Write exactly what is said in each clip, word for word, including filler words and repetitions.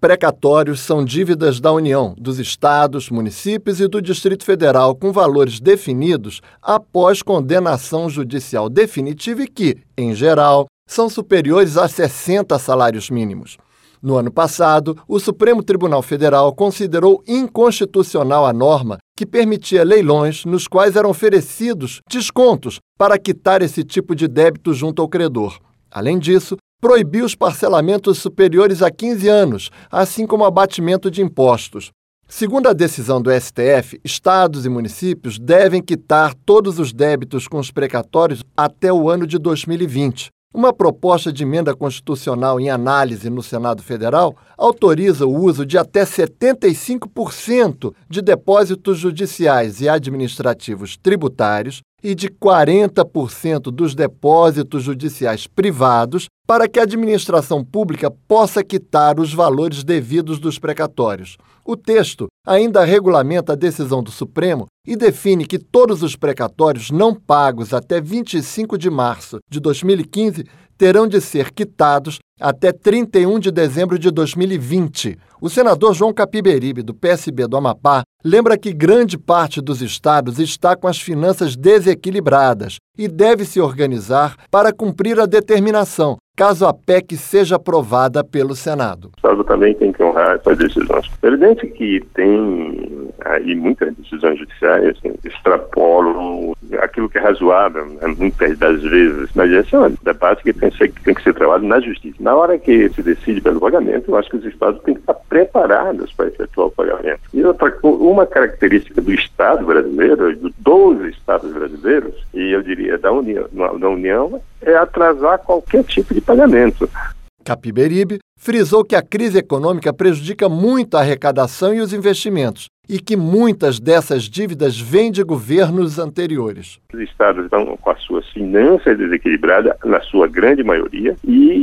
precatórios são dívidas da União, dos estados, municípios e do Distrito Federal com valores definidos após condenação judicial definitiva e que, em geral, são superiores a sessenta salários mínimos. No ano passado, o Supremo Tribunal Federal considerou inconstitucional a norma que permitia leilões nos quais eram oferecidos descontos para quitar esse tipo de débito junto ao credor. Além disso, proibiu os parcelamentos superiores a quinze anos, assim como abatimento de impostos. Segundo a decisão do S T F, estados e municípios devem quitar todos os débitos com os precatórios até o ano de dois mil e vinte. Uma proposta de emenda constitucional em análise no Senado Federal autoriza o uso de até setenta e cinco por cento de depósitos judiciais e administrativos tributários e de quarenta por cento dos depósitos judiciais privados para que a administração pública possa quitar os valores devidos dos precatórios. O texto ainda regulamenta a decisão do Supremo e define que todos os precatórios não pagos até vinte e cinco de março de dois mil e quinze terão de ser quitados até trinta e um de dezembro de dois mil e vinte. O senador João Capiberibe, do P S B do Amapá, lembra que grande parte dos estados está com as finanças desequilibradas e deve se organizar para cumprir a determinação, caso a P E C seja aprovada pelo Senado. O Estado também tem que honrar essas decisões. É evidente que tem aí muitas decisões judiciais assim, extrapolam aquilo que é razoável, né, muitas das vezes, mas esse é um debate que tem que ser, tem que ser trabalhado na justiça. Na hora que se decide pelo pagamento, eu acho que os estados têm que estar preparados para efetuar o pagamento. E outra, uma característica do Estado brasileiro, dos estados brasileiros, e eu diria da União, da União, é atrasar qualquer tipo de pagamento. Capiberibe frisou que a crise econômica prejudica muito a arrecadação e os investimentos e que muitas dessas dívidas vêm de governos anteriores. Os estados estão com as suas finanças desequilibradas, na sua grande maioria,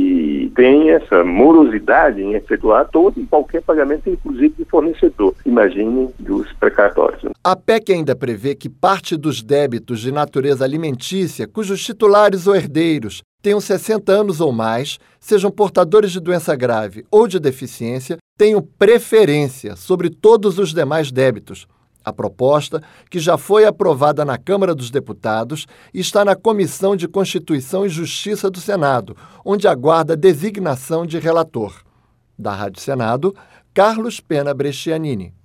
e tem essa morosidade em efetuar todo e qualquer pagamento, inclusive de fornecedor. Imagine dos precatórios. A P E C ainda prevê que parte dos débitos de natureza alimentícia, cujos titulares ou herdeiros tenham sessenta anos ou mais, sejam portadores de doença grave ou de deficiência, tenham preferência sobre todos os demais débitos. A proposta, que já foi aprovada na Câmara dos Deputados, está na Comissão de Constituição e Justiça do Senado, onde aguarda a designação de relator. Da Rádio Senado, Carlos Pena Brescianini.